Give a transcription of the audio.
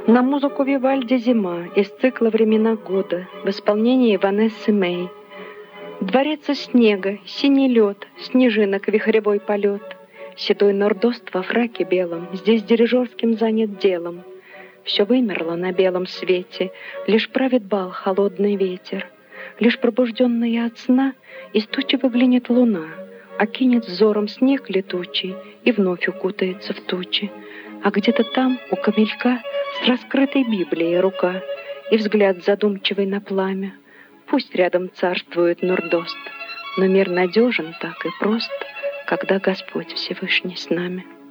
На музыку Вивальди «Зима» из цикла «Времена года» в исполнении Ванессы Мэй. Дворец из снега, синий лед, снежинок вихревой полет. Седой нордост во фраке белом здесь дирижерским занят делом. Все вымерло на белом свете, лишь правит бал холодный ветер. Лишь пробужденная от сна из тучи выглянет луна, окинет взором снег летучий и вновь укутается в тучи. А где-то там, у камелька, с раскрытой Библией рука и взгляд задумчивый на пламя. Пусть рядом царствует нордост, но мир надежен так и прост, когда Господь Всевышний с нами.